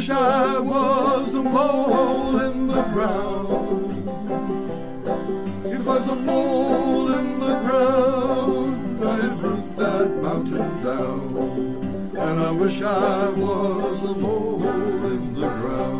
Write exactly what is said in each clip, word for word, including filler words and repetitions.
wish I was a mole in the ground. If I was a mole in the ground, I'd root that mountain down. And I wish I was a mole in the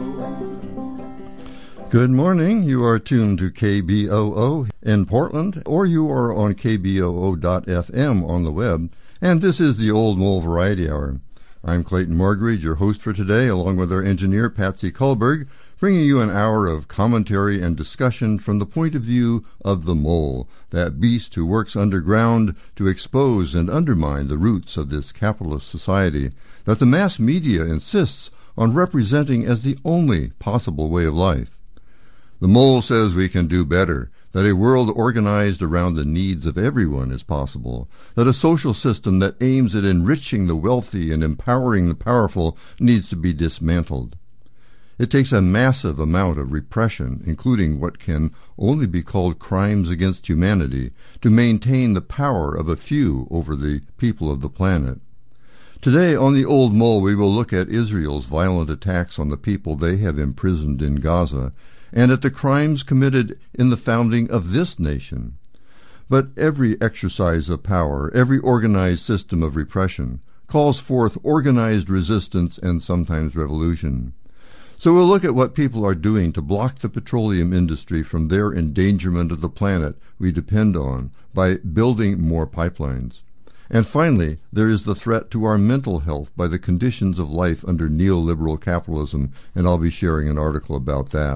ground. Good morning. You are tuned to K B O O in Portland, or you are on K B O O dot F M on the web. And this is the Old Mole Variety Hour. I'm Clayton Marguerite, your host for today, along with our engineer, Patsy Kullberg, bringing you an hour of commentary and discussion from the point of view of the mole, that beast who works underground to expose and undermine the roots of this capitalist society that the mass media insists on representing as the only possible way of life. The mole says we can do better, that a world organized around the needs of everyone is possible, that a social system that aims at enriching the wealthy and empowering the powerful needs to be dismantled. It takes a massive amount of repression, including what can only be called crimes against humanity, to maintain the power of a few over the people of the planet. Today on the Old Mole, we will look at Israel's violent attacks on the people they have imprisoned in Gaza, and at the crimes committed in the founding of this nation. But every exercise of power, every organized system of repression, calls forth organized resistance and sometimes revolution. So we'll look at what people are doing to block the petroleum industry from their endangerment of the planet we depend on by building more pipelines. And finally, there is the threat to our mental health by the conditions of life under neoliberal capitalism, and I'll be sharing an article about that.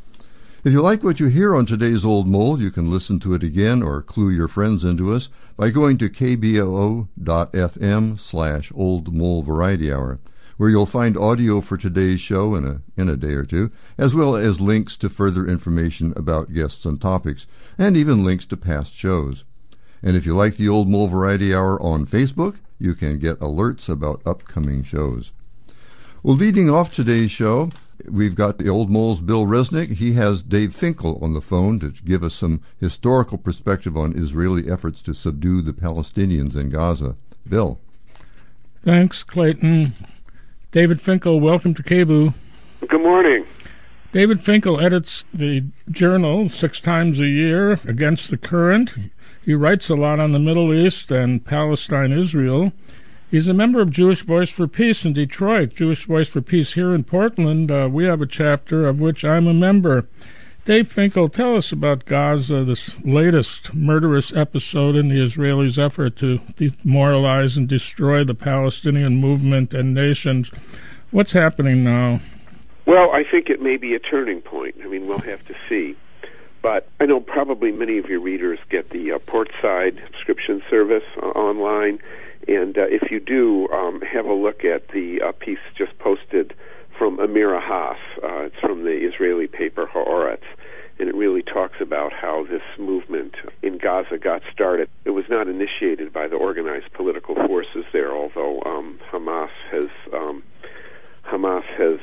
If you like what you hear on today's Old Mole, you can listen to it again or clue your friends into us by going to K B O O dot F M slash Old Mole Variety Hour, where you'll find audio for today's show in a, in a day or two, as well as links to further information about guests and topics, and even links to past shows. And if you like the Old Mole Variety Hour on Facebook, you can get alerts about upcoming shows. Well, leading off today's show, we've got the Old Mole's Bill Resnick. He has Dave Finkel on the phone to give us some historical perspective on Israeli efforts to subdue the Palestinians in Gaza. Bill. Thanks, Clayton. David Finkel, welcome to K B O O. Good morning. David Finkel edits the journal six times a year, Against the Current. He writes a lot on the Middle East and Palestine-Israel. He's a member of Jewish Voice for Peace in Detroit. Jewish Voice for Peace here in Portland, uh, we have a chapter of which I'm a member. Dave Finkel, tell us about Gaza, this latest murderous episode in the Israelis' effort to demoralize and destroy the Palestinian movement and nations. What's happening now? Well, I think it may be a turning point. I mean, we'll have to see. But I know probably many of your readers get the uh, Portside subscription service uh, online. And uh, if you do, um, have a look at the uh, piece just posted from Amira Haas. Uh, it's from the Israeli paper Haaretz, and it really talks about how this movement in Gaza got started. It was not initiated by the organized political forces there, although um, Hamas has um, Hamas has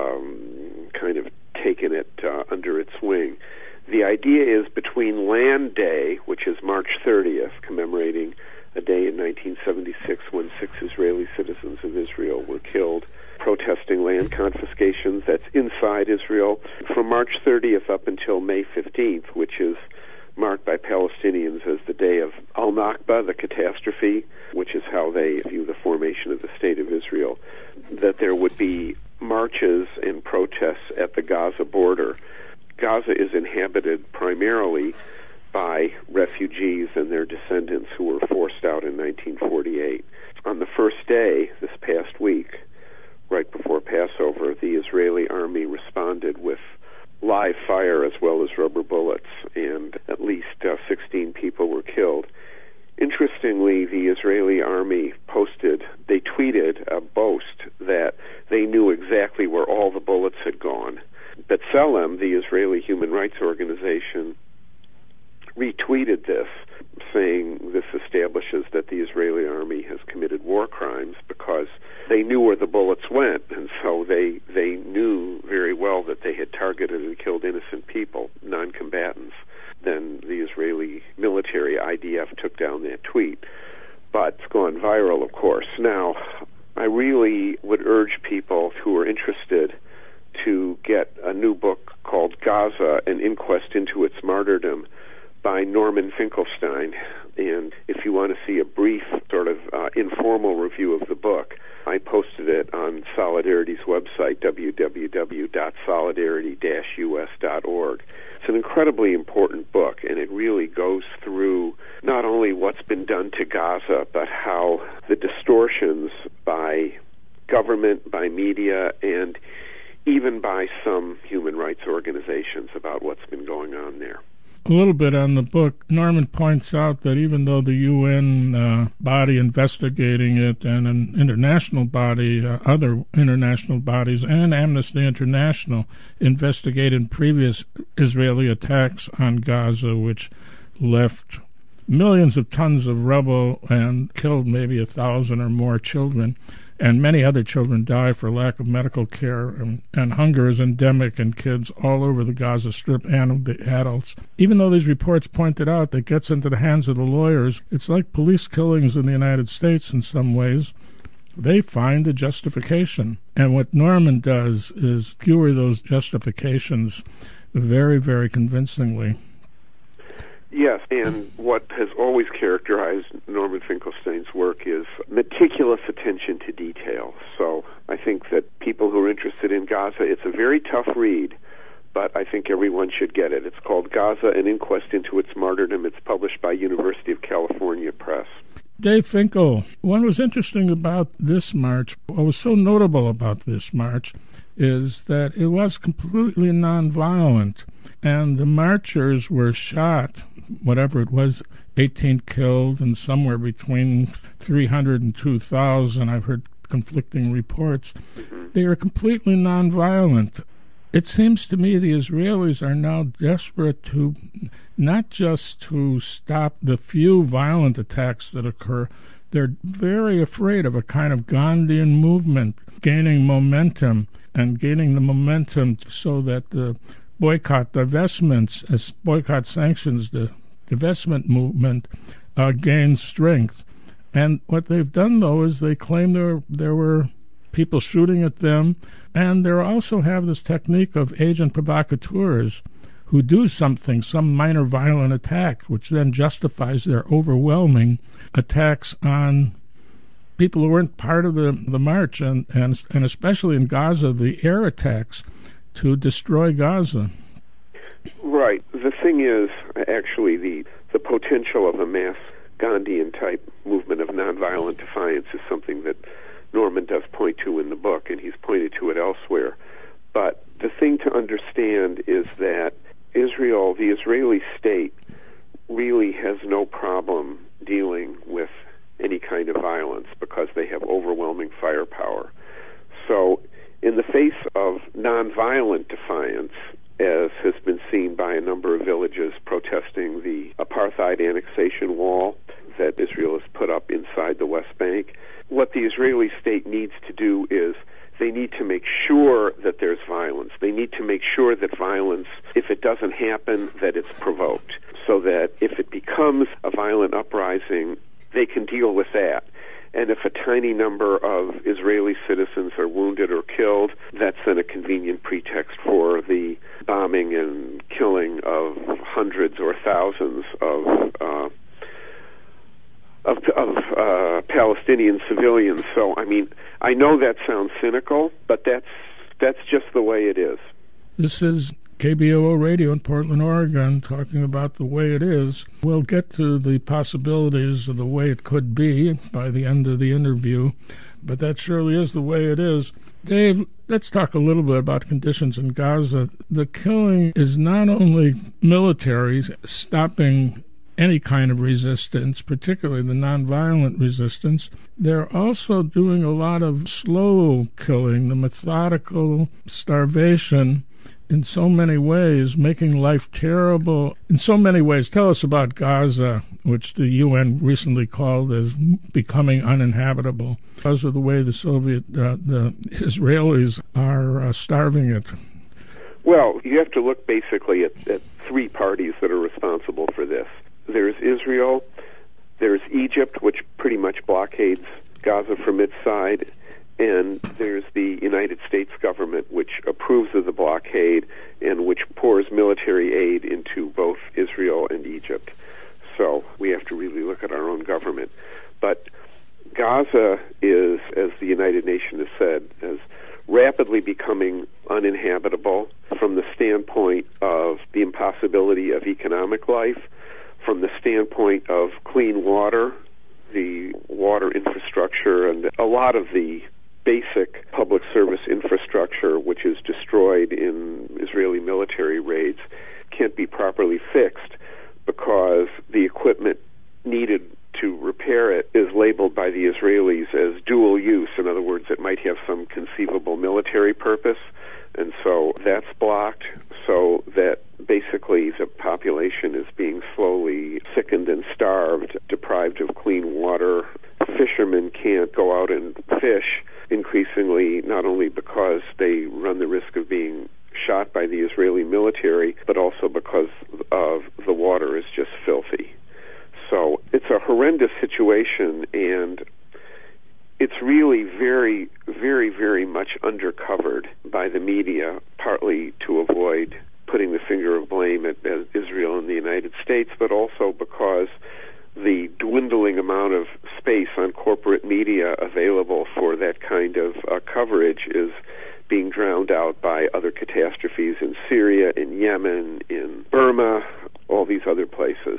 um, kind of taken it uh, under its wing. The idea is between Land Day, which is March thirtieth, commemorating a day in nineteen seventy-six when six Israeli citizens of Israel were killed protesting land confiscations. That's inside Israel. From March thirtieth up until May fifteenth, which is marked by Palestinians as the day of Al-Nakba, the catastrophe, which is how they view the formation of the State of Israel, that there would be marches and protests at the Gaza border. Gaza is inhabited primarily by refugees and their descendants who were forced out in nineteen forty-eight. On the first day, this past week, right before Passover, the Israeli army responded with live fire as well as rubber bullets, and at least uh, sixteen people were killed. Interestingly, the Israeli army posted, they tweeted a boast that they knew exactly where all the bullets had gone. B'Tselem, the Israeli human rights organization, retweeted this, saying this establishes that the Israeli army has committed war crimes because they knew where the bullets went, and so they they knew very well that they had targeted and killed innocent people, non-combatants. Then the Israeli military, I D F, took down that tweet. But it's gone viral, of course. Now, I really would urge people who are interested to get a new book called Gaza, An Inquest into Its Martyrdom by Norman Finkelstein. And if you want to see a brief sort of uh, informal review of the book, I posted it on Solidarity's website, w w w dot solidarity dash u s dot org. It's an incredibly important book, and it really goes through not only what's been done to Gaza, but how the distortions by government, by media, and even by some human rights organizations about what's been going on there. A little bit on the book, Norman points out that even though the U N uh, body investigating it and an international body, uh, other international bodies, and Amnesty International investigated previous Israeli attacks on Gaza, which left millions of tons of rubble and killed maybe a thousand or more children, and many other children die for lack of medical care, and, and hunger is endemic in kids all over the Gaza Strip and the adults. Even though these reports pointed out that gets into the hands of the lawyers, it's like police killings in the United States in some ways. They find a justification. And what Norman does is skewer those justifications very, very convincingly. Yes, and what has always characterized Norman Finkelstein's work is meticulous attention to detail. So I think that people who are interested in Gaza, it's a very tough read, but I think everyone should get it. It's called Gaza, An Inquest into Its Martyrdom. It's published by University of California Press. Dave Finkel, what was interesting about this march, what was so notable about this march, is that it was completely nonviolent, and the marchers were shot, whatever it was, eighteen killed, and somewhere between three hundred and two thousand. I've heard conflicting reports. Mm-hmm. They are completely nonviolent. It seems to me the Israelis are now desperate to not just to stop the few violent attacks that occur. They're very afraid of a kind of Gandhian movement gaining momentum and gaining the momentum so that the boycott divestments, as boycott sanctions, the divestment movement uh, gains strength. And what they've done, though, is they claim there there were people shooting at them, and they also have this technique of agent provocateurs who do something, some minor violent attack, which then justifies their overwhelming attacks on people who weren't part of the, the march, and, and and especially in Gaza, the air attacks to destroy Gaza. Right. The thing is, actually, the, the potential of a mass Gandhian-type movement of nonviolent defiance is something that Norman does point to in the book, and he's pointed to it elsewhere. But the thing to understand is that Israel, the Israeli state, really has no problem dealing with any kind of violence because they have overwhelming firepower. So in the face of nonviolent defiance, as has been seen by a number of villages protesting the apartheid annexation wall that Israel has put up inside the West Bank, what the Israeli state needs to do is they need to make sure that there's violence. They need to make sure that violence, if it doesn't happen, that it's provoked, so that if it becomes a violent uprising, they can deal with that. And if a tiny number of Israeli citizens are wounded or killed, that's then a convenient pretext for the bombing and killing of hundreds or thousands of uh, of, of uh, Palestinian civilians. So, I mean, I know that sounds cynical, but that's that's just the way it is. This is K B O O Radio in Portland, Oregon, talking about the way it is. We'll get to the possibilities of the way it could be by the end of the interview, but that surely is the way it is. Dave, let's talk a little bit about conditions in Gaza. The killing is not only military, stopping any kind of resistance, particularly the nonviolent resistance. They're also doing a lot of slow killing, the methodical starvation, in so many ways, making life terrible in so many ways. Tell us about Gaza, which the U N recently called as becoming uninhabitable because of the way the Soviet, uh, the Israelis are uh, starving it. Well, you have to look basically at, at three parties that are responsible for this. There's Israel, there's Egypt, which pretty much blockades Gaza from its side, and there's the United States government, which approves of the blockade and which pours military aid into both Israel and Egypt. So we have to really look at our own government. But Gaza is, as the United Nations has said, is rapidly becoming uninhabitable from the standpoint of the impossibility of economic life, from the standpoint of clean water, the water infrastructure, and a lot of the basic public service infrastructure, which is destroyed in Israeli military raids, can't be properly fixed because the equipment needed to repair it is labeled by the Israelis as dual use. In other words, it might have some conceivable military purpose, and so that's blocked, so that basically the population is being slowly sickened and starved, deprived of clean water. Fishermen can't go out and fish increasingly, not only because they run the risk of being shot by the Israeli military, but also because of the water is just filthy. So it's a horrendous situation, and it's really very, very, very much undercovered by the media, partly to avoid putting the finger of blame at, at Israel and the United States, but also because the dwindling amount of space on corporate media available for that kind of uh, coverage is being drowned out by other catastrophes in Syria, in Yemen, in Burma, all these other places.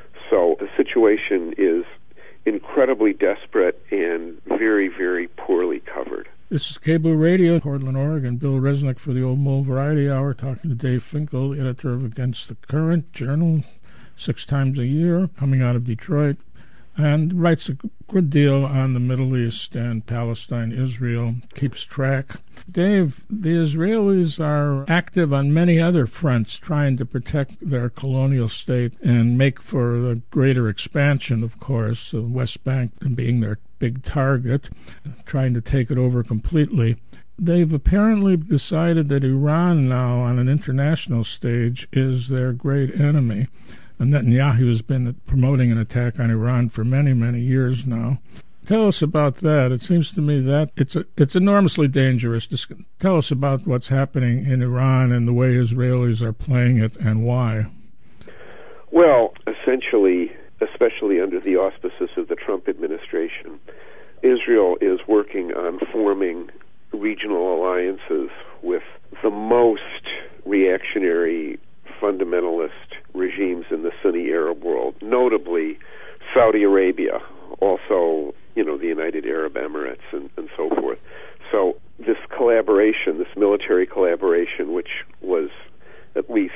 So the situation is incredibly desperate and very, very poorly covered. This is Cable Radio, Portland, Oregon. Bill Resnick for the Old Mole Variety Hour, talking to Dave Finkel, editor of Against the Current journal, six times a year, coming out of Detroit, and writes a good deal on the Middle East and Palestine, Israel, keeps track. Dave, the Israelis are active on many other fronts, trying to protect their colonial state and make for a greater expansion, of course, the West Bank being their big target, trying to take it over completely. They've apparently decided that Iran now, on an international stage, is their great enemy. And Netanyahu has been promoting an attack on Iran for many, many years now. Tell us about that. It seems to me that it's a, it's enormously dangerous. Just tell us about what's happening in Iran and the way Israelis are playing it and why. Well, essentially, especially under the auspices of the Trump administration, Israel is working on forming regional alliances with the most reactionary fundamentalist regimes in the Sunni Arab world, notably Saudi Arabia, also, you know, the United Arab Emirates and, and so forth. So this collaboration, this military collaboration, which was at least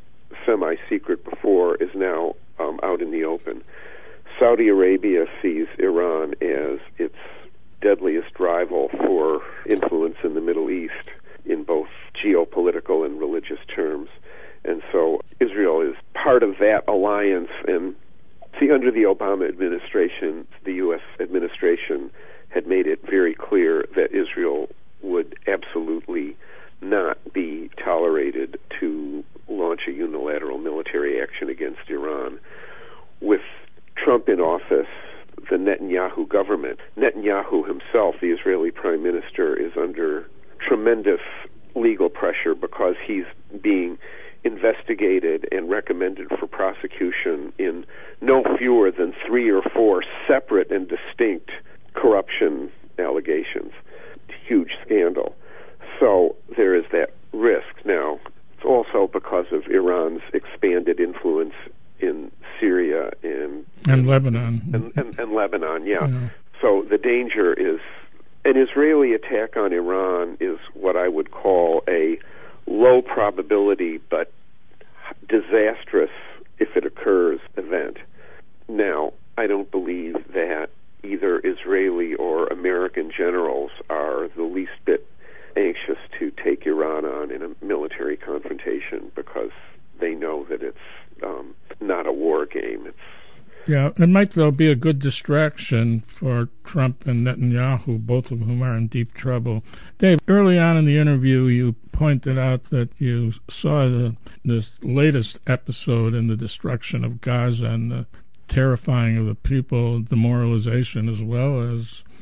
semi-secret before, is now um, out in the open. Saudi Arabia sees Iran as its deadliest rival for influence in the Middle East in both geopolitical and religious terms. And so Israel is part of that alliance. And see, under the Obama administration, the U S administration had made it very clear that Israel would absolutely not be tolerated to launch a unilateral military action against Iran. With Trump in office, the Netanyahu government, Netanyahu himself, the Israeli prime minister, is under tremendous legal pressure because he's being investigated and recommended for prosecution in no fewer than three or four separate and distinct corruption allegations. Huge scandal. So there is that risk. Now, it's also because of Iran's expanded influence in Syria and and, and Lebanon. And, and, and Lebanon, yeah. yeah. So the danger is an Israeli attack on Iran is what I would call a low probability but disastrous, if it occurs, event. Now, I don't believe that either Israeli or American generals are the least bit anxious to take Iran on in a military confrontation because they know that it's um, not a war game. It's Yeah, it might, though, be a good distraction for Trump and Netanyahu, both of whom are in deep trouble. Dave, early on in the interview, you pointed out that you saw the this latest episode in the destruction of Gaza and the terrifying of the people, demoralization, as well as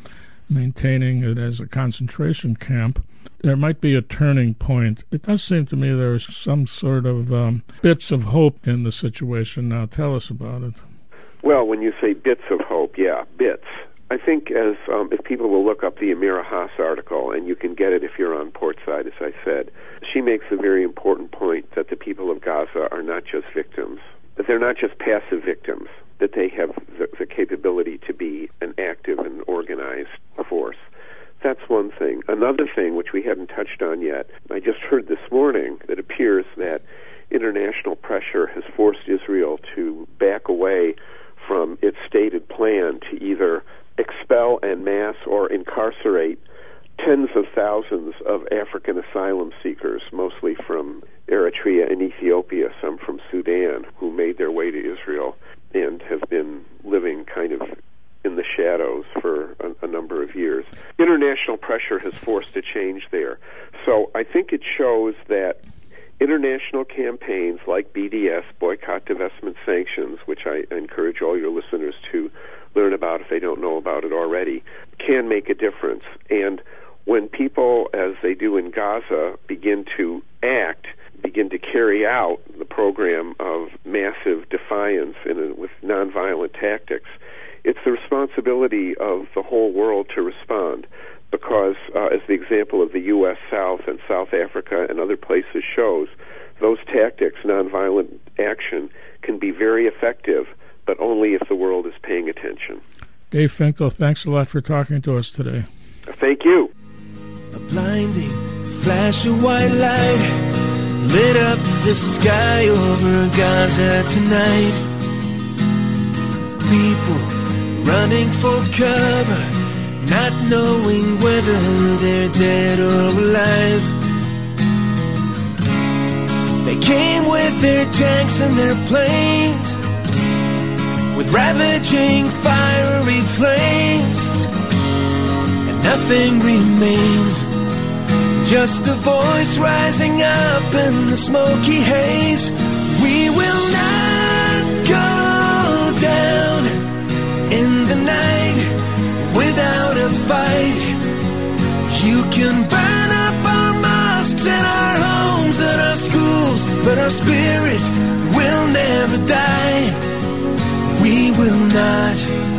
maintaining it as a concentration camp. There might be a turning point. It does seem to me there is some sort of um, bits of hope in the situation. Now tell us about it. Well, when you say bits of hope, yeah, bits. I think as um, if people will look up the Amira Haas article, and you can get it if you're on Portside, as I said, she makes a very important point that the people of Gaza are not just victims, that they're not just passive victims, that they have the, the capability to be an active and organized force. That's one thing. Another thing, which we haven't touched on yet, I just heard this morning, it appears that international pressure has forced Israel to back away from its stated plan to either expel en masse or incarcerate tens of thousands of African asylum seekers, mostly from Eritrea and Ethiopia, some from Sudan, who made their way to Israel and have been living kind of in the shadows for a, a number of years. International pressure has forced a change there. So I think it shows that international campaigns like B D S, Boycott, Divestment, Sanctions, which I encourage all your listeners to learn about if they don't know about it already, can make a difference. And when people, as they do in Gaza, begin to act, begin to carry out the program of massive defiance in a, with nonviolent tactics, it's the responsibility of the whole world to respond. Because, uh, as the example of the U S South and South Africa and other places shows, those tactics, nonviolent action, can be very effective, but only if the world is paying attention. Dave Finkel, thanks a lot for talking to us today. Thank you. A blinding flash of white light lit up the sky over Gaza tonight. People running for cover, not knowing whether they're dead or alive. They came with their tanks and their planes, with ravaging fiery flames, and nothing remains, just a voice rising up in the smoky haze. We will not go down in the night without a fight. You can burn up our mosques and our homes and our schools, but our spirit will never die. We will not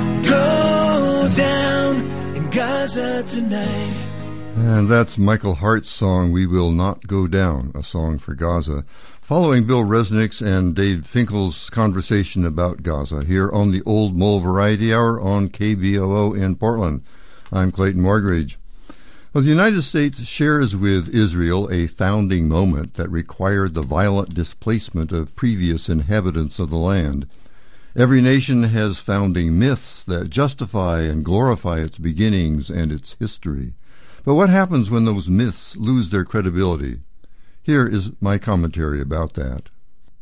go down in Gaza tonight. And that's Michael Hart's song, We Will Not Go Down, a song for Gaza, following Bill Resnick's and Dave Finkel's conversation about Gaza here on the Old Mole Variety Hour on K B O O in Portland. I'm Clayton Morgridge. Well, the United States shares with Israel a founding moment that required the violent displacement of previous inhabitants of the land. Every nation has founding myths that justify and glorify its beginnings and its history. But what happens when those myths lose their credibility? Here is my commentary about that.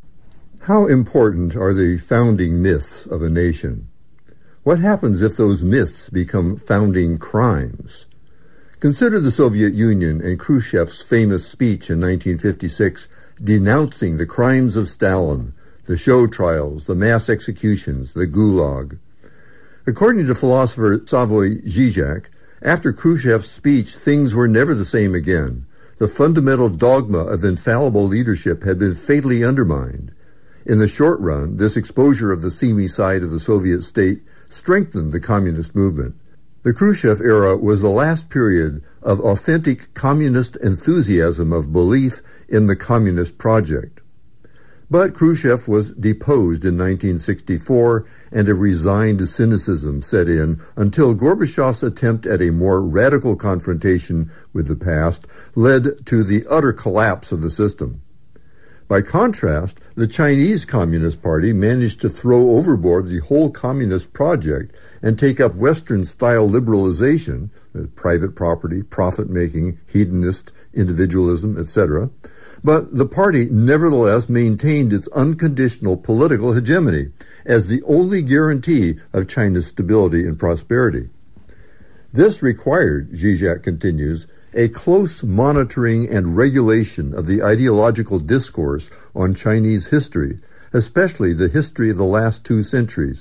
How important are the founding myths of a nation? What happens if those myths become founding crimes? Consider the Soviet Union and Khrushchev's famous speech in nineteen fifty-six denouncing the crimes of Stalin, the show trials, the mass executions, the Gulag. According to philosopher Slavoj Žižek, after Khrushchev's speech, things were never the same again. The fundamental dogma of infallible leadership had been fatally undermined. In the short run, this exposure of the seamy side of the Soviet state strengthened the communist movement. The Khrushchev era was the last period of authentic communist enthusiasm of belief in the communist project. But Khrushchev was deposed in nineteen sixty-four, and a resigned cynicism set in until Gorbachev's attempt at a more radical confrontation with the past led to the utter collapse of the system. By contrast, the Chinese Communist Party managed to throw overboard the whole communist project and take up Western-style liberalization, private property, profit-making, hedonist individualism, et cetera, but the party nevertheless maintained its unconditional political hegemony as the only guarantee of China's stability and prosperity. This required, Zizek continues, a close monitoring and regulation of the ideological discourse on Chinese history, especially the history of the last two centuries.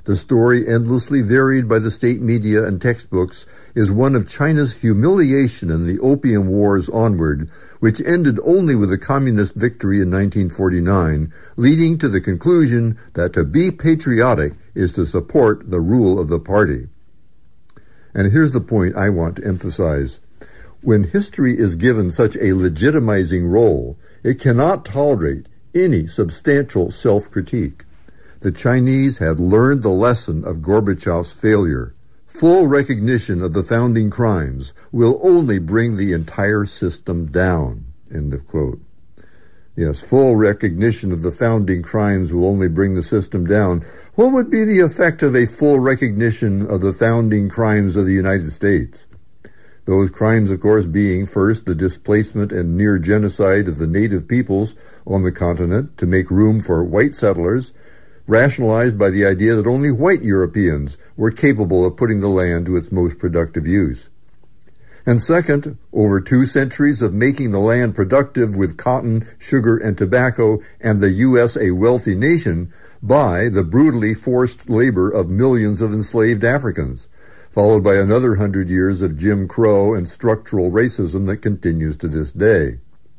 The story, endlessly varied by the state media and textbooks, is one of China's humiliation in the Opium Wars onward, which ended only with a communist victory in nineteen forty-nine, leading to the conclusion that to be patriotic is to support the rule of the party. And here's the point I want to emphasize. When history is given such a legitimizing role, it cannot tolerate any substantial self-critique. The Chinese had learned the lesson of Gorbachev's failure. Full recognition of the founding crimes will only bring the entire system down. End of quote. Yes, full recognition of the founding crimes will only bring the system down. What would be the effect of a full recognition of the founding crimes of the United States? Those crimes, of course, being, first, the displacement and near genocide of the native peoples on the continent to make room for white settlers, rationalized by the idea that only white Europeans were capable of putting the land to its most productive use. And second, over two centuries of making the land productive with cotton, sugar, and tobacco, and the U S a wealthy nation by the brutally forced labor of millions of enslaved Africans, followed by another hundred years of Jim Crow and structural racism that continues to this day.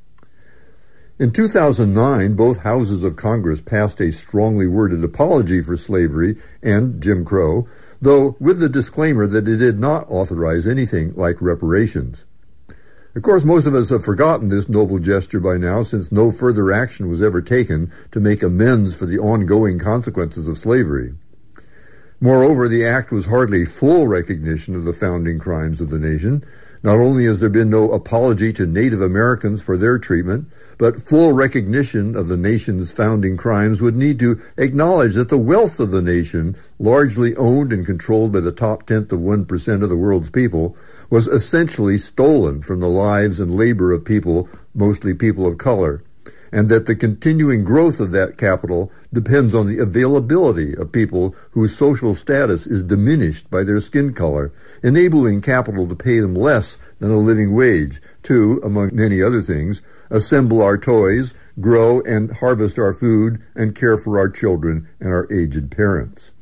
In two thousand nine, both houses of Congress passed a strongly worded apology for slavery and Jim Crow, though with the disclaimer that it did not authorize anything like reparations. Of course, most of us have forgotten this noble gesture by now, since no further action was ever taken to make amends for the ongoing consequences of slavery. Moreover, the act was hardly full recognition of the founding crimes of the nation. Not only has there been no apology to Native Americans for their treatment, but full recognition of the nation's founding crimes would need to acknowledge that the wealth of the nation, largely owned and controlled by the top tenth of one percent of the world's people, was essentially stolen from the lives and labor of people, mostly people of color, and that the continuing growth of that capital depends on the availability of people whose social status is diminished by their skin color, enabling capital to pay them less than a living wage to, among many other things, assemble our toys, grow and harvest our food, and care for our children and our aged parents.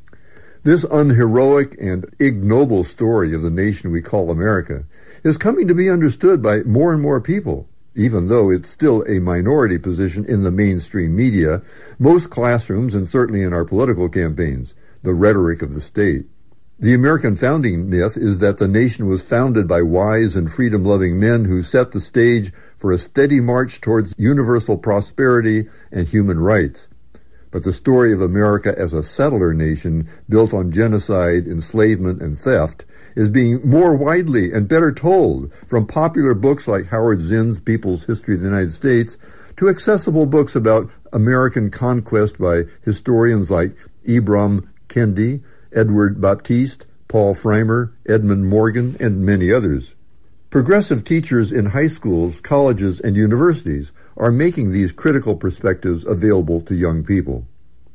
This unheroic and ignoble story of the nation we call America is coming to be understood by more and more people. Even though it's still a minority position in the mainstream media, most classrooms, and certainly in our political campaigns, the rhetoric of the state. The American founding myth is that the nation was founded by wise and freedom-loving men who set the stage for a steady march towards universal prosperity and human rights. But the story of America as a settler nation built on genocide, enslavement, and theft is being more widely and better told, from popular books like Howard Zinn's People's History of the United States to accessible books about American conquest by historians like Ibram Kendi, Edward Baptiste, Paul Freimer, Edmund Morgan, and many others. Progressive teachers in high schools, colleges, and universities are making these critical perspectives available to young people.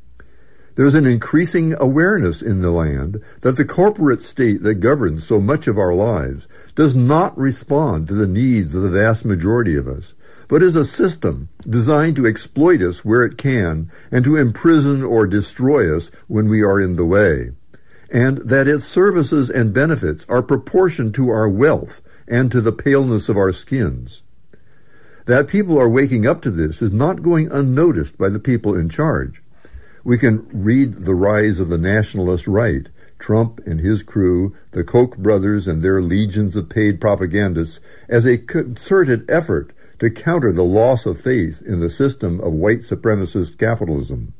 There's an increasing awareness in the land that the corporate state that governs so much of our lives does not respond to the needs of the vast majority of us, but is a system designed to exploit us where it can and to imprison or destroy us when we are in the way, and that its services and benefits are proportioned to our wealth and to the paleness of our skins. That people are waking up to this is not going unnoticed by the people in charge. We can read the rise of the nationalist right, Trump and his crew, the Koch brothers and their legions of paid propagandists, as a concerted effort to counter the loss of faith in the system of white supremacist capitalism.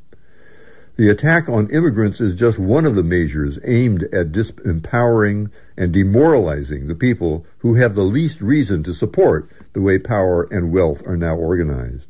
The attack on immigrants is just one of the measures aimed at disempowering and demoralizing the people who have the least reason to support the way power and wealth are now organized.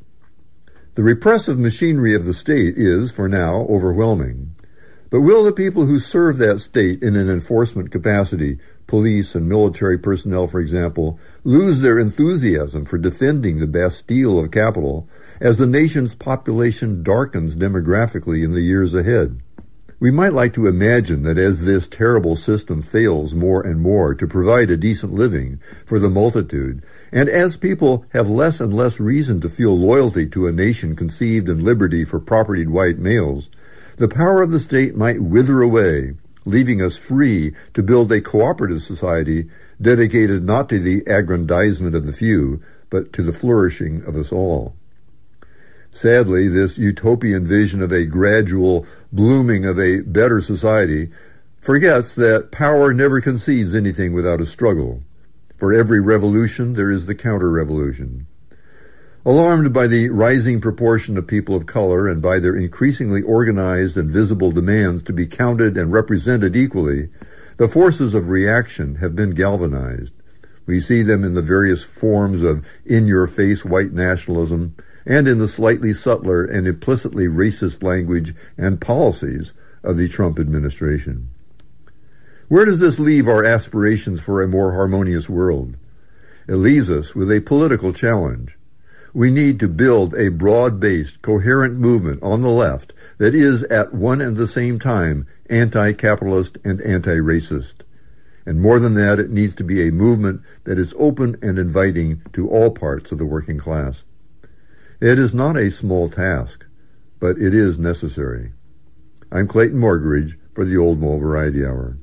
The repressive machinery of the state is, for now, overwhelming. But will the people who serve that state in an enforcement capacity, police and military personnel, for example, lose their enthusiasm for defending the Bastille of capital as the nation's population darkens demographically in the years ahead? We might like to imagine that as this terrible system fails more and more to provide a decent living for the multitude, and as people have less and less reason to feel loyalty to a nation conceived in liberty for propertied white males, the power of the state might wither away, leaving us free to build a cooperative society dedicated not to the aggrandizement of the few, but to the flourishing of us all. Sadly, this utopian vision of a gradual blooming of a better society forgets that power never concedes anything without a struggle. For every revolution, there is the counter-revolution. Alarmed by the rising proportion of people of color and by their increasingly organized and visible demands to be counted and represented equally, the forces of reaction have been galvanized. We see them in the various forms of in-your-face white nationalism and in the slightly subtler and implicitly racist language and policies of the Trump administration. Where does this leave our aspirations for a more harmonious world? It leaves us with a political challenge. We need to build a broad-based, coherent movement on the left that is at one and the same time anti-capitalist and anti-racist. And more than that, it needs to be a movement that is open and inviting to all parts of the working class. It is not a small task, but it is necessary. I'm Clayton Morgridge for the Old Mole Variety Hour.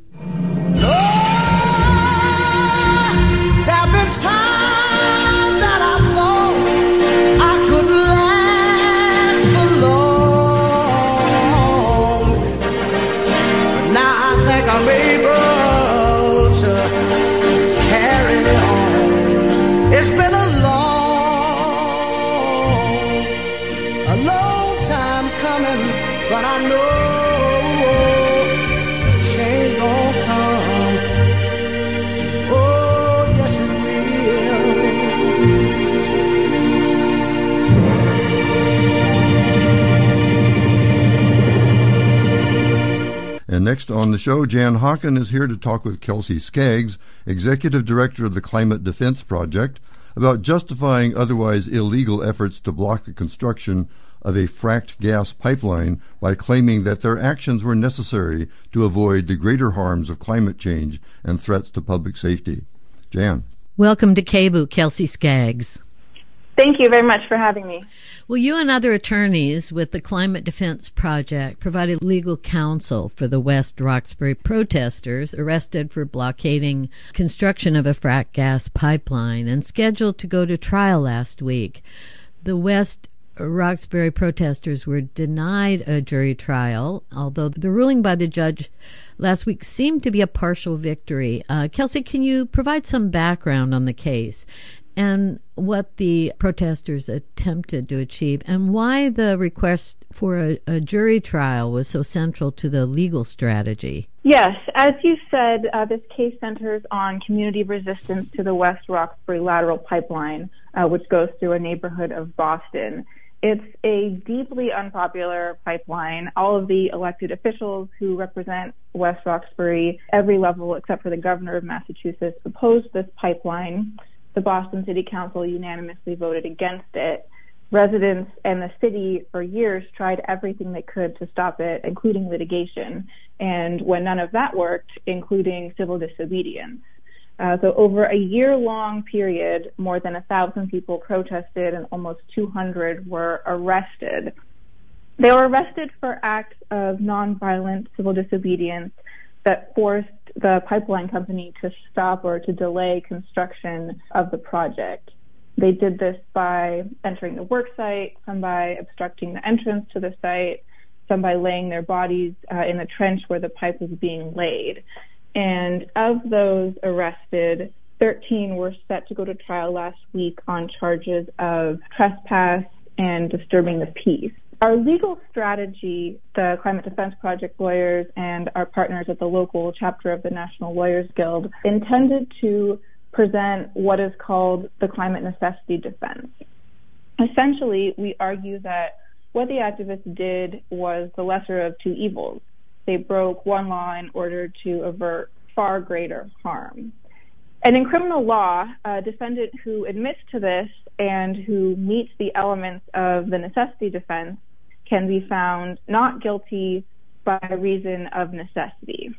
And next on the show, Jan Hockin is here to talk with Kelsey Skaggs, Executive Director of the Climate Defense Project, about justifying otherwise illegal efforts to block the construction of a fracked gas pipeline by claiming that their actions were necessary to avoid the greater harms of climate change and threats to public safety. Jan. Welcome to K B O O, Kelsey Skaggs. Thank you very much for having me. Well, you and other attorneys with the Climate Defense Project provided legal counsel for the West Roxbury protesters arrested for blockading construction of a frack gas pipeline and scheduled to go to trial last week. The West Roxbury protesters were denied a jury trial, although the ruling by the judge last week seemed to be a partial victory. Uh, Kelsey, can you provide some background on the case and what the protesters attempted to achieve, and why the request for a, a jury trial was so central to the legal strategy? Yes, as you said, uh, this case centers on community resistance to the West Roxbury lateral pipeline, uh, which goes through a neighborhood of Boston. It's a deeply unpopular pipeline. All of the elected officials who represent West Roxbury, every level except for the governor of Massachusetts, opposed this pipeline. The Boston City Council unanimously voted against it. Residents and the city for years tried everything they could to stop it, including litigation. And when none of that worked, including civil disobedience. Uh, so over a year-long period, more than a thousand people protested and almost two hundred were arrested. They were arrested for acts of nonviolent civil disobedience that forced the pipeline company to stop or to delay construction of the project. They did this by entering the work site, some by obstructing the entrance to the site, some by laying their bodies uh, in the trench where the pipe was being laid. And of those arrested, thirteen were set to go to trial last week on charges of trespass and disturbing the peace. Our legal strategy, the Climate Defense Project lawyers and our partners at the local chapter of the National Lawyers Guild, intended to present what is called the climate necessity defense. Essentially, we argue that what the activists did was the lesser of two evils. They broke one law in order to avert far greater harm. And in criminal law, a defendant who admits to this and who meets the elements of the necessity defense can be found not guilty by reason of necessity.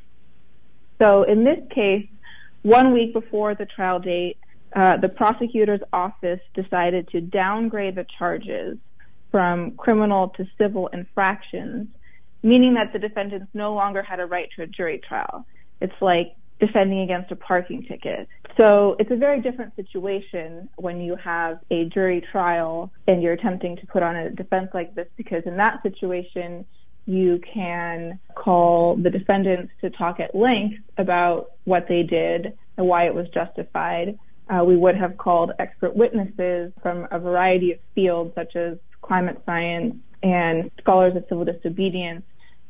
So in this case, one week before the trial date, uh, the prosecutor's office decided to downgrade the charges from criminal to civil infractions meaning that the defendants no longer had a right to a jury trial. It's like defending against a parking ticket. So it's a very different situation when you have a jury trial and you're attempting to put on a defense like this, because in that situation, you can call the defendants to talk at length about what they did and why it was justified. Uh, we would have called expert witnesses from a variety of fields, such as climate science and scholars of civil disobedience,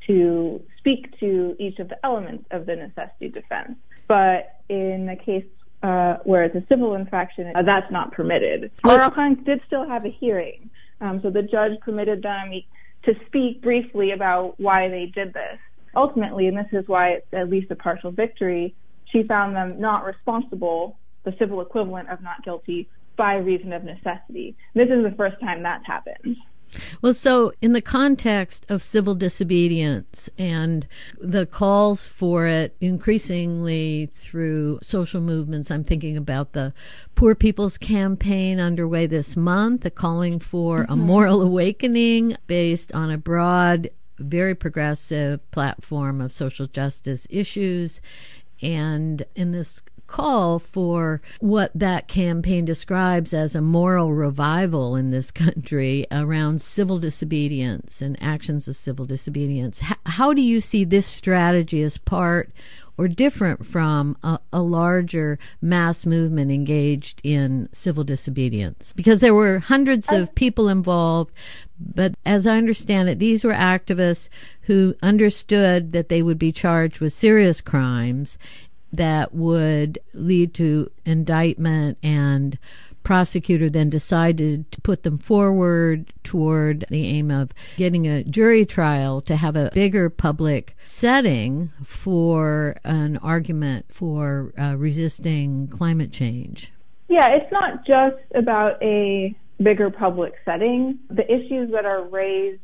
to speak to each of the elements of the necessity defense. But in a case uh, where it's a civil infraction, uh, that's not permitted. Our clients did still have a hearing. Um, so the judge permitted them to speak briefly about why they did this. Ultimately, and this is why it's at least a partial victory, she found them not responsible, the civil equivalent of not guilty, by reason of necessity. This is the first time that's happened. Well, so in the context of civil disobedience and the calls for it increasingly through social movements, I'm thinking about the Poor People's Campaign underway this month, the calling for mm-hmm. a moral awakening based on a broad, very progressive platform of social justice issues. And in this call for what that campaign describes as a moral revival in this country around civil disobedience and actions of civil disobedience. H- how do you see this strategy as part or different from a, a larger mass movement engaged in civil disobedience? Because there were hundreds of people involved, but as I understand it, these were activists who understood that they would be charged with serious crimes that would lead to indictment, and prosecutor then decided to put them forward toward the aim of getting a jury trial to have a bigger public setting for an argument for uh, resisting climate change. Yeah, it's not just about a bigger public setting. The issues that are raised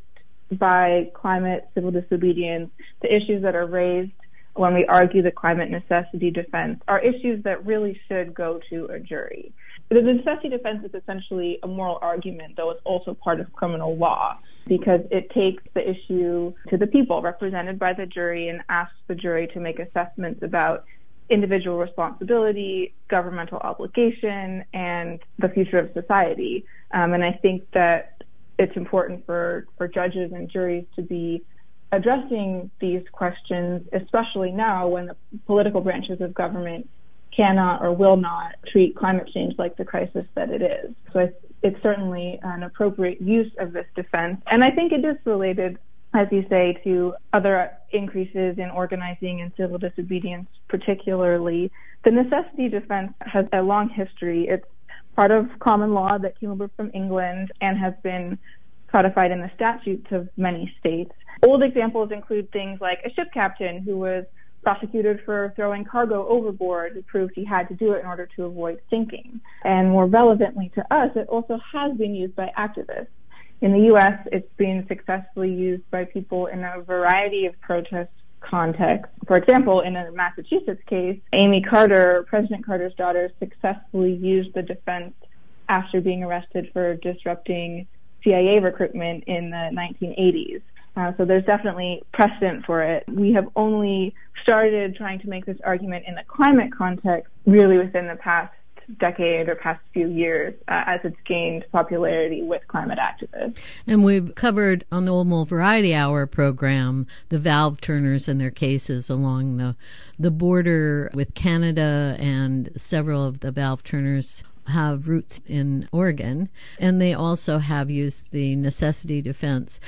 by climate civil disobedience, the issues that are raised when we argue the climate necessity defense, are issues that really should go to a jury. The necessity defense is essentially a moral argument, though it's also part of criminal law, because it takes the issue to the people represented by the jury and asks the jury to make assessments about individual responsibility, governmental obligation, and the future of society. Um, and I think that it's important for, for judges and juries to be addressing these questions, especially now when the political branches of government cannot or will not treat climate change like the crisis that it is. So it's certainly an appropriate use of this defense. And I think it is related, as you say, to other increases in organizing and civil disobedience, particularly. The necessity defense has a long history. It's part of common law that came over from England and has been codified in the statutes of many states. Old examples include things like a ship captain who was prosecuted for throwing cargo overboard, who proved he had to do it in order to avoid sinking. And more relevantly to us, it also has been used by activists. In the U S, it's been successfully used by people in a variety of protest contexts. For example, in a Massachusetts case, Amy Carter, President Carter's daughter, successfully used the defense after being arrested for disrupting C I A recruitment in the nineteen eighties. Uh, so there's definitely precedent for it. We have only started trying to make this argument in the climate context really within the past decade or past few years uh, as it's gained popularity with climate activists. And we've covered on the Old Mole Variety Hour program the valve turners and their cases along the, the border with Canada, and several of the valve turners have roots in Oregon, and they also have used the necessity defense.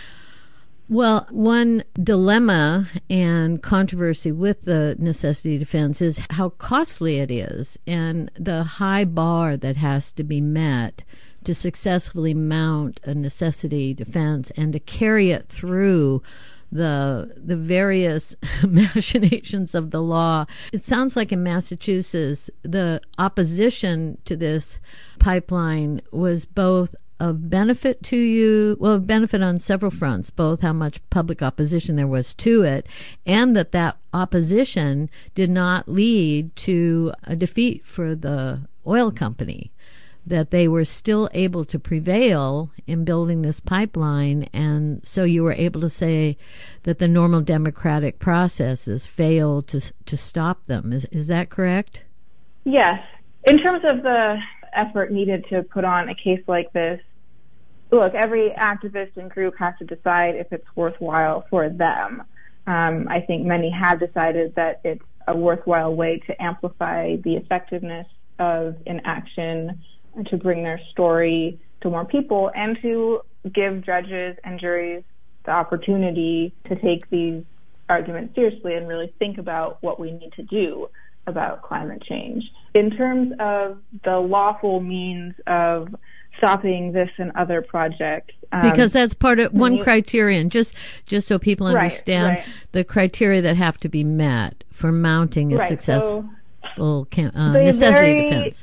Well, one dilemma and controversy with the necessity defense is how costly it is and the high bar that has to be met to successfully mount a necessity defense and to carry it through the the various machinations of the law. It sounds like in Massachusetts, the opposition to this pipeline was both of benefit to you, well, of benefit on several fronts, both how much public opposition there was to it, and that that opposition did not lead to a defeat for the oil company that they were still able to prevail in building this pipeline, and so you were able to say that the normal democratic processes failed to to stop them. Is is that correct? Yes. In terms of the effort needed to put on a case like this, look, every activist and group has to decide if it's worthwhile for them. Um, I think many have decided that it's a worthwhile way to amplify the effectiveness of inaction, to bring their story to more people, and to give judges and juries the opportunity to take these arguments seriously and really think about what we need to do about climate change. In terms of the lawful means of stopping this and other projects. Um, because that's part of one you, criterion, just just so people understand right, right. the criteria that have to be met for mounting a right, successful so cam- uh, necessity very, defense.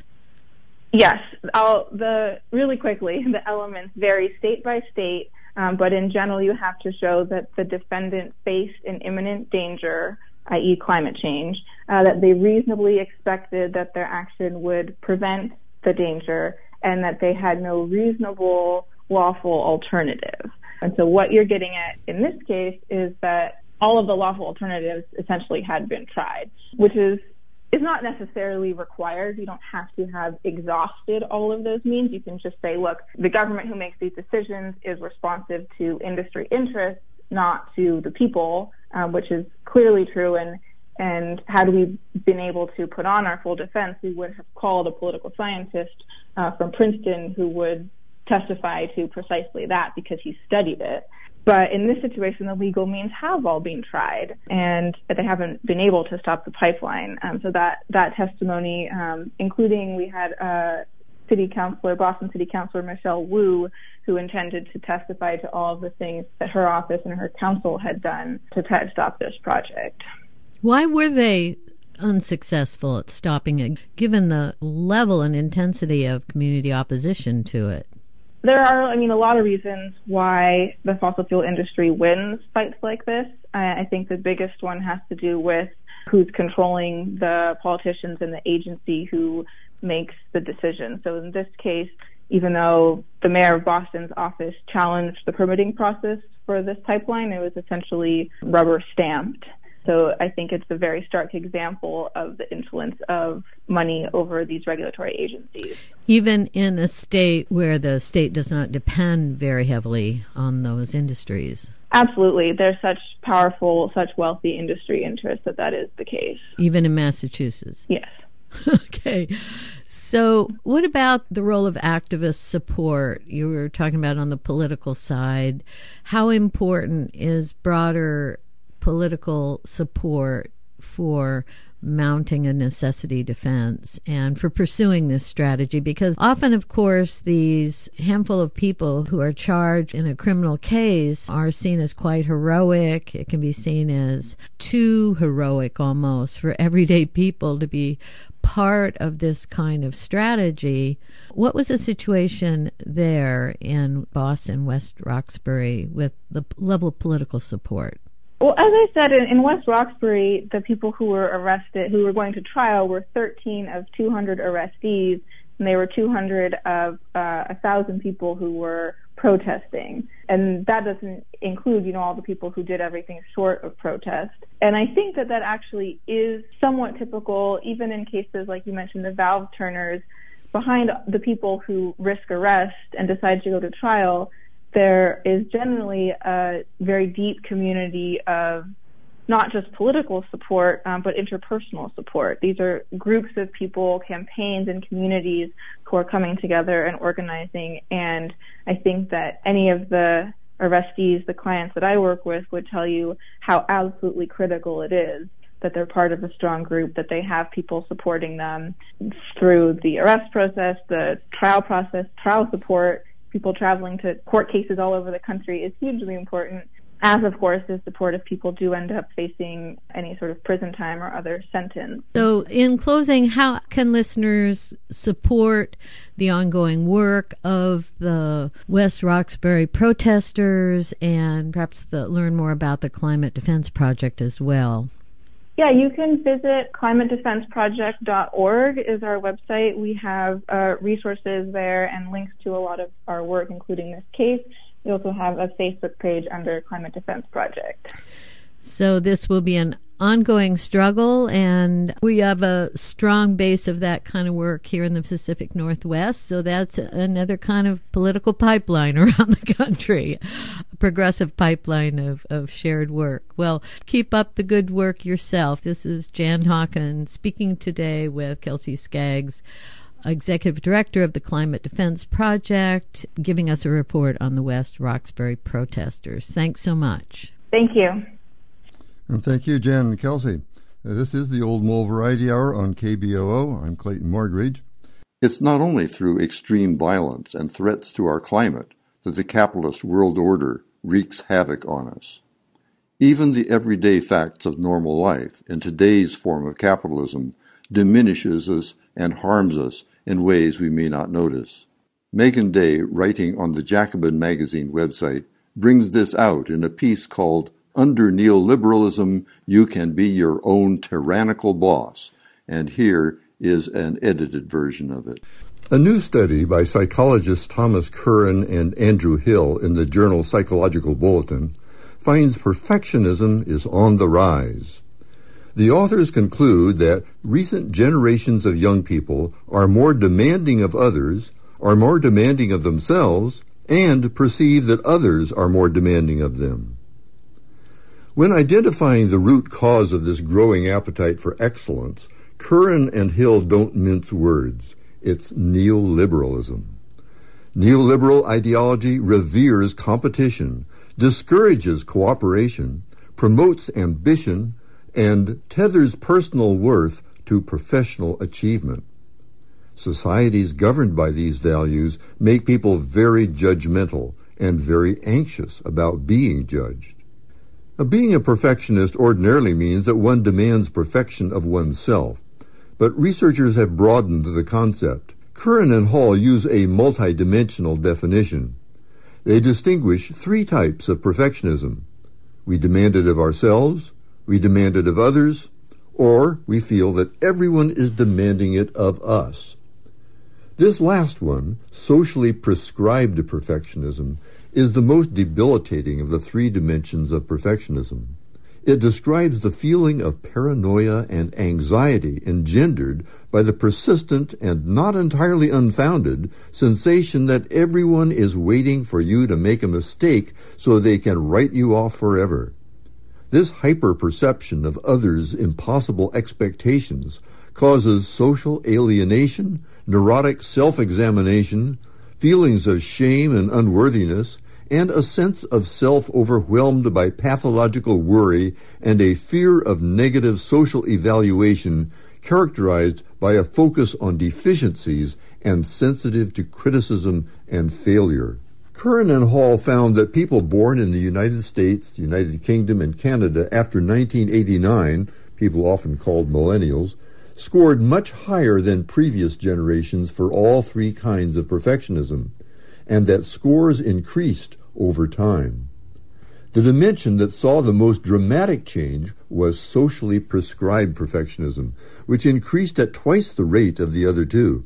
Yes, I'll, the really quickly, the elements vary state by state, um, but in general you have to show that the defendant faced an imminent danger, that is climate change, uh, that they reasonably expected that their action would prevent the danger, and that they had no reasonable lawful alternative. And so what you're getting at in this case is that all of the lawful alternatives essentially had been tried, which is is not necessarily required. You don't have to have exhausted all of those means. You can just say, look, the government who makes these decisions is responsive to industry interests, not to the people, um, which is clearly true. And And had we been able to put on our full defense, we would have called a political scientist uh, from Princeton who would testify to precisely that because he studied it. But in this situation, the legal means have all been tried, and they haven't been able to stop the pipeline. Um, so that, that testimony, um, including we had uh, City Councilor, Boston City Councilor Michelle Wu, who intended to testify to all of the things that her office and her council had done to try to stop this project. Why were they unsuccessful at stopping it, given the level and intensity of community opposition to it? There are, I mean, a lot of reasons why the fossil fuel industry wins fights like this. I, I think the biggest one has to do with who's controlling the politicians and the agency who makes the decision. So in this case, even though the mayor of Boston's office challenged the permitting process for this pipeline, it was essentially rubber stamped. So I think it's a very stark example of the influence of money over these regulatory agencies. Even in a state where the state does not depend very heavily on those industries. Absolutely. There's such powerful, such wealthy industry interests that that is the case. Even in Massachusetts? Yes. Okay. So what about the role of activist support? You were talking about on the political side. How important is broader political support for mounting a necessity defense and for pursuing this strategy? Because often, of course, these handful of people who are charged in a criminal case are seen as quite heroic. It can be seen as too heroic almost for everyday people to be part of this kind of strategy. What was the situation there in Boston, West Roxbury, with the level of political support? Well, as I said, in, in West Roxbury, the people who were arrested, who were going to trial, were thirteen of two hundred arrestees, and they were two hundred of uh, one thousand people who were protesting. And that doesn't include, you know, all the people who did everything short of protest. And I think that that actually is somewhat typical, even in cases like you mentioned, the valve turners. Behind the people who risk arrest and decide to go to trial, there is generally a very deep community of not just political support, um, but interpersonal support. These are groups of people, campaigns, and communities who are coming together and organizing. And I think that any of the arrestees, the clients that I work with, would tell you how absolutely critical it is that they're part of a strong group, that they have people supporting them through the arrest process, the trial process, trial support. People traveling to court cases all over the country is hugely important, as, of course, is support if people do end up facing any sort of prison time or other sentence. So in closing, how can listeners support the ongoing work of the West Roxbury protesters and perhaps the, learn more about the Climate Defense Project as well? Yeah, you can visit climate defense project dot org is our website. We have uh, resources there and links to a lot of our work, including this case. We also have a Facebook page under Climate Defense Project. So this will be an ongoing struggle, and we have a strong base of that kind of work here in the Pacific Northwest, so that's another kind of political pipeline around the country, a progressive pipeline of, of shared work. Well, keep up the good work yourself. This is Jan Hawkins speaking today with Kelsey Skaggs, Executive Director of the Climate Defense Project, giving us a report on the West Roxbury protesters. Thanks so much. Thank you. And thank you, Jan and Kelsey. Uh, this is the Old Mole Variety Hour on K B O O. I'm Clayton Morgridge. It's not only through extreme violence and threats to our climate that the capitalist world order wreaks havoc on us. Even the everyday facts of normal life in today's form of capitalism diminishes us and harms us in ways we may not notice. Megan Day, writing on the Jacobin magazine website, brings this out in a piece called Under Neoliberalism, You Can Be Your Own Tyrannical Boss, and here is an edited version of it. A new study by psychologists Thomas Curran and Andrew Hill in the journal Psychological Bulletin finds perfectionism is on the rise. The authors conclude that recent generations of young people are more demanding of others, are more demanding of themselves, and perceive that others are more demanding of them. When identifying the root cause of this growing appetite for excellence, Curran and Hill don't mince words. It's neoliberalism. Neoliberal ideology reveres competition, discourages cooperation, promotes ambition, and tethers personal worth to professional achievement. Societies governed by these values make people very judgmental and very anxious about being judged. Being a perfectionist ordinarily means that one demands perfection of oneself, but researchers have broadened the concept. Curran and Hall use a multidimensional definition. They distinguish three types of perfectionism. We demand it of ourselves, we demand it of others, or we feel that everyone is demanding it of us. This last one, socially prescribed perfectionism, is the most debilitating of the three dimensions of perfectionism. It describes the feeling of paranoia and anxiety engendered by the persistent and not entirely unfounded sensation that everyone is waiting for you to make a mistake so they can write you off forever. This hyper-perception of others' impossible expectations causes social alienation, neurotic self-examination, feelings of shame and unworthiness, and a sense of self overwhelmed by pathological worry and a fear of negative social evaluation characterized by a focus on deficiencies and sensitive to criticism and failure. Curran and Hall found that people born in the United States, the United Kingdom, and Canada after nineteen eighty-nine, people often called millennials, scored much higher than previous generations for all three kinds of perfectionism, and that scores increased over time. The dimension that saw the most dramatic change was socially prescribed perfectionism, which increased at twice the rate of the other two.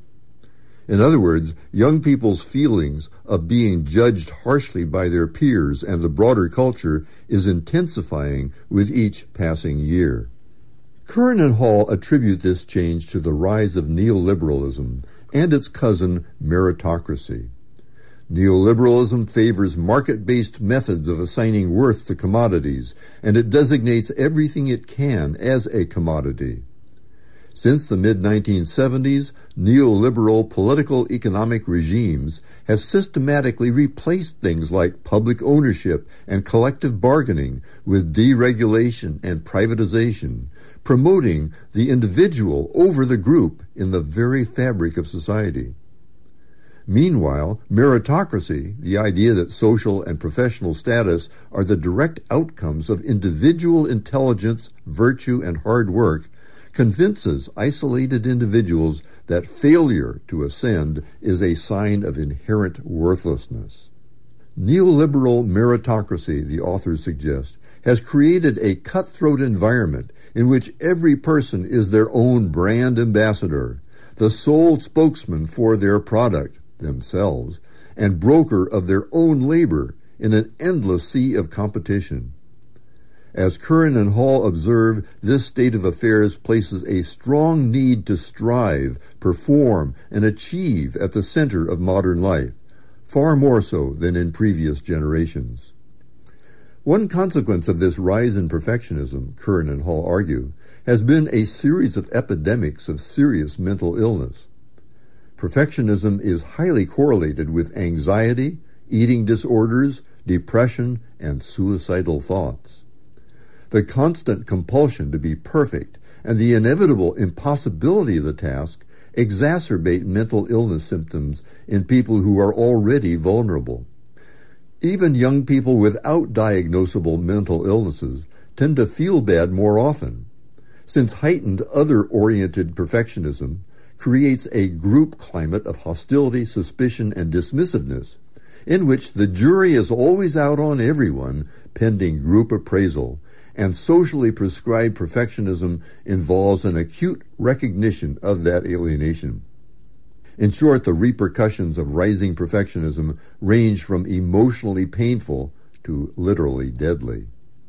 In other words, young people's feelings of being judged harshly by their peers and the broader culture is intensifying with each passing year. Curran and Hall attribute this change to the rise of neoliberalism and its cousin, meritocracy. Neoliberalism favors market-based methods of assigning worth to commodities, and it designates everything it can as a commodity. Since the mid nineteen seventies, neoliberal political economic regimes have systematically replaced things like public ownership and collective bargaining with deregulation and privatization, promoting the individual over the group in the very fabric of society. Meanwhile, meritocracy, the idea that social and professional status are the direct outcomes of individual intelligence, virtue, and hard work, convinces isolated individuals that failure to ascend is a sign of inherent worthlessness. Neoliberal meritocracy, the authors suggest, has created a cutthroat environment in which every person is their own brand ambassador, the sole spokesman for their product, themselves, and broker of their own labor in an endless sea of competition. As Curran and Hall observe, this state of affairs places a strong need to strive, perform, and achieve at the center of modern life, far more so than in previous generations. One consequence of this rise in perfectionism, Curran and Hall argue, has been a series of epidemics of serious mental illness. Perfectionism is highly correlated with anxiety, eating disorders, depression, and suicidal thoughts. The constant compulsion to be perfect and the inevitable impossibility of the task exacerbate mental illness symptoms in people who are already vulnerable. Even young people without diagnosable mental illnesses tend to feel bad more often, since heightened other-oriented perfectionism creates a group climate of hostility, suspicion, and dismissiveness, in which the jury is always out on everyone pending group appraisal, and socially prescribed perfectionism involves an acute recognition of that alienation. In short, the repercussions of rising perfectionism range from emotionally painful to literally deadly.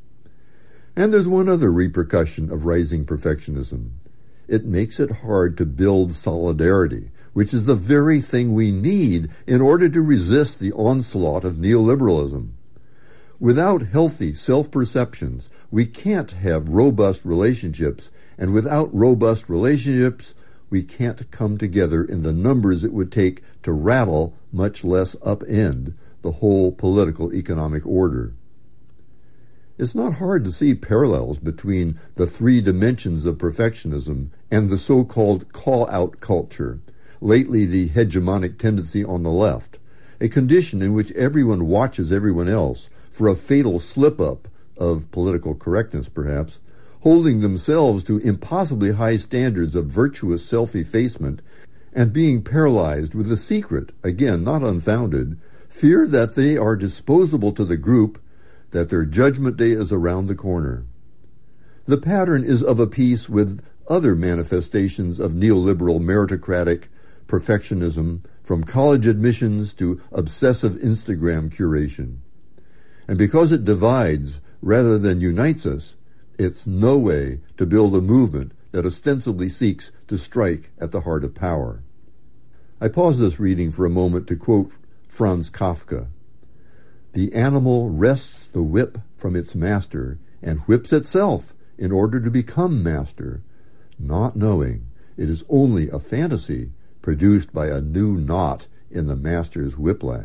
And there's one other repercussion of rising perfectionism. It makes it hard to build solidarity, which is the very thing we need in order to resist the onslaught of neoliberalism. Without healthy self-perceptions, we can't have robust relationships, and without robust relationships, we can't come together in the numbers it would take to rattle, much less upend, the whole political economic order. It's not hard to see parallels between the three dimensions of perfectionism and the so-called call-out culture, lately the hegemonic tendency on the left, a condition in which everyone watches everyone else for a fatal slip-up of political correctness, perhaps, holding themselves to impossibly high standards of virtuous self-effacement and being paralyzed with a secret, again not unfounded, fear that they are disposable to the group, that their judgment day is around the corner. The pattern is of a piece with other manifestations of neoliberal meritocratic perfectionism, from college admissions to obsessive Instagram curation. And because it divides rather than unites us, it's no way to build a movement that ostensibly seeks to strike at the heart of power. I pause this reading for a moment to quote Franz Kafka. The animal wrests the whip from its master and whips itself in order to become master, not knowing it is only a fantasy produced by a new knot in the master's whiplash.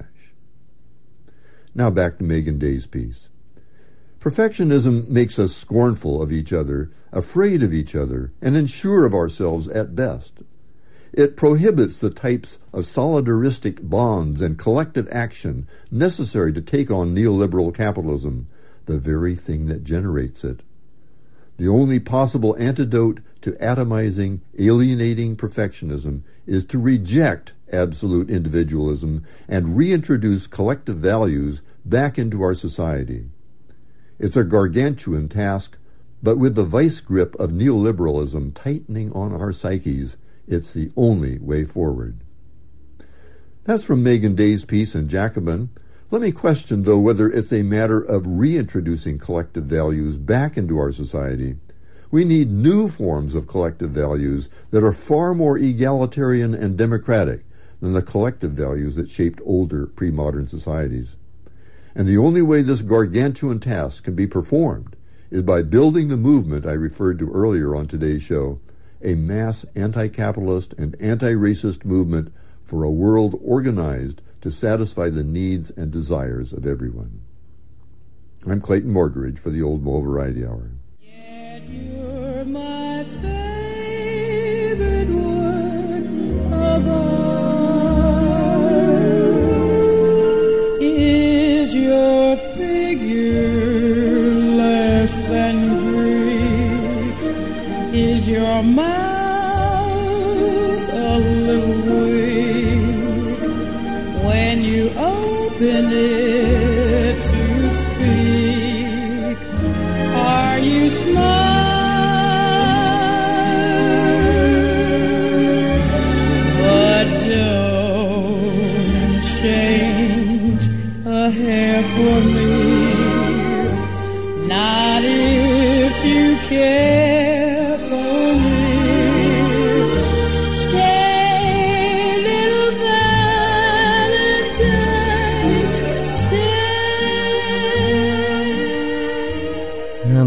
Now back to Megan Day's piece. Perfectionism makes us scornful of each other, afraid of each other, and unsure of ourselves at best. It prohibits the types of solidaristic bonds and collective action necessary to take on neoliberal capitalism, the very thing that generates it. The only possible antidote to atomizing, alienating perfectionism is to reject absolute individualism and reintroduce collective values back into our society. It's a gargantuan task, but with the vice grip of neoliberalism tightening on our psyches, it's the only way forward. That's from Megan Day's piece in Jacobin. Let me question, though, whether it's a matter of reintroducing collective values back into our society. We need new forms of collective values that are far more egalitarian and democratic than the collective values that shaped older pre-modern societies. And the only way this gargantuan task can be performed is by building the movement I referred to earlier on today's show, a mass anti-capitalist and anti-racist movement for a world organized to satisfy the needs and desires of everyone. I'm Clayton Morgeridge for the Old Mole Variety Hour. Yet you're my favorite work of art. Is your figure less than Greek? Is your mouth a little weak when you open it to speak?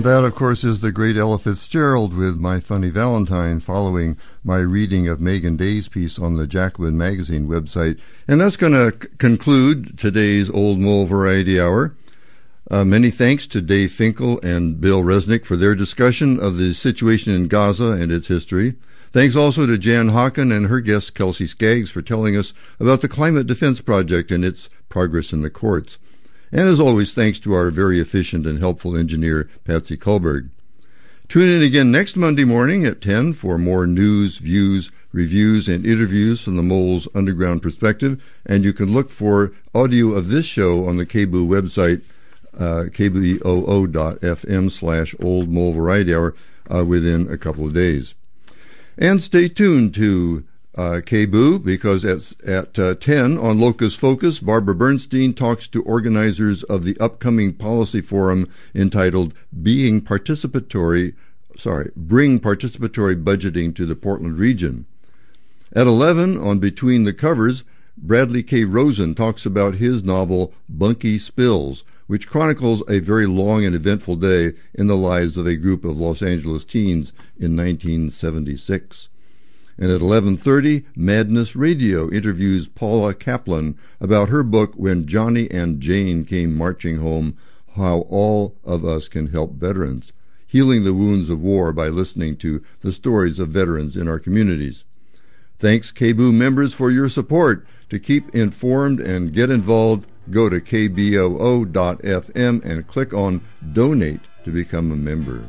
that, of course, is the great Ella Fitzgerald with My Funny Valentine, following my reading of Megan Day's piece on the Jacobin Magazine website. And that's going to c- conclude today's Old Mole Variety Hour. Uh, many thanks to Dave Finkel and Bill Resnick for their discussion of the situation in Gaza and its history. Thanks also to Jan Hawken and her guest Kelsey Skaggs for telling us about the Climate Defense Project and its progress in the courts. And as always, thanks to our very efficient and helpful engineer, Patsy Kohlberg. Tune in again next Monday morning at ten for more news, views, reviews, and interviews from the Mole's Underground Perspective. And you can look for audio of this show on the K B O O website, uh, k b o o dot f m slash Old Mole Variety Hour, uh, within a couple of days. And stay tuned to uh, K B O O, because at, at uh, ten on Locust Focus, Barbara Bernstein talks to organizers of the upcoming policy forum entitled Being Participatory, sorry, Bring Participatory Budgeting to the Portland Region. At eleven on Between the Covers, Bradley K. Rosen talks about his novel Bunky Spills, which chronicles a very long and eventful day in the lives of a group of Los Angeles teens in nineteen seventy-six. And at eleven thirty, Madness Radio interviews Paula Kaplan about her book When Johnny and Jane Came Marching Home, How All of Us Can Help Veterans, Healing the Wounds of War by Listening to the Stories of Veterans in Our Communities. Thanks, K B O O members, for your support. To keep informed and get involved, go to k b o o dot f m and click on Donate to become a member.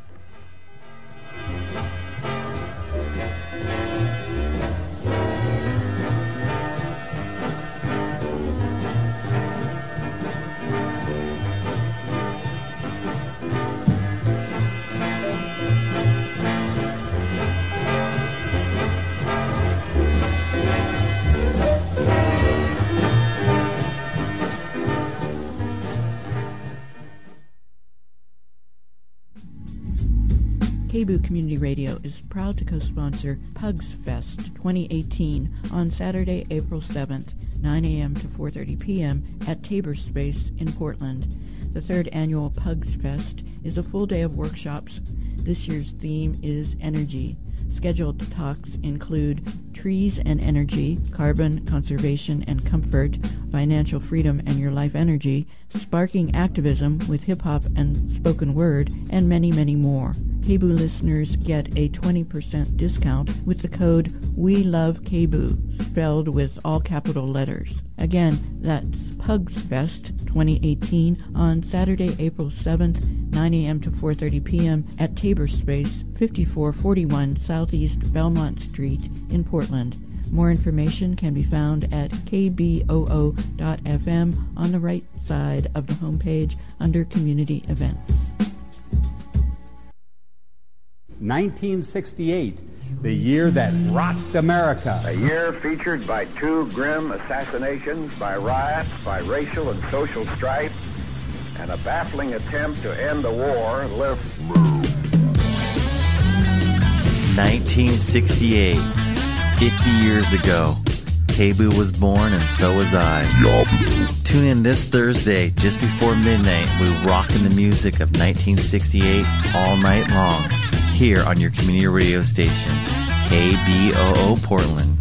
K B O O Community Radio is proud to co-sponsor Pugs Fest twenty eighteen on Saturday, April seventh, nine a.m. to four thirty p.m. at Tabor Space in Portland. The third annual Pugs Fest is a full day of workshops. This year's theme is energy. Scheduled talks include trees and energy, carbon conservation and comfort, financial freedom and your life energy, sparking activism with hip-hop and spoken word, and many, many more. K B O O listeners get a twenty percent discount with the code WeLoveKBOO, spelled with all capital letters. Again, that's Pugs Fest twenty eighteen on Saturday, April seventh, nine a.m. to four thirty p.m. at Tabor Space, fifty-four forty-one Southeast Belmont Street in Portland. More information can be found at k b o o dot f m on the right side of the homepage under Community Events. nineteen sixty-eight, the year that rocked America. A year featured by two grim assassinations, by riots, by racial and social strife, and a baffling attempt to end the war. nineteen sixty-eight, fifty years ago. K B O O was born, and so was I. Diablo. Tune in this Thursday, just before midnight. We rock in the music of nineteen sixty-eight all night long, here on your community radio station, K B O O Portland.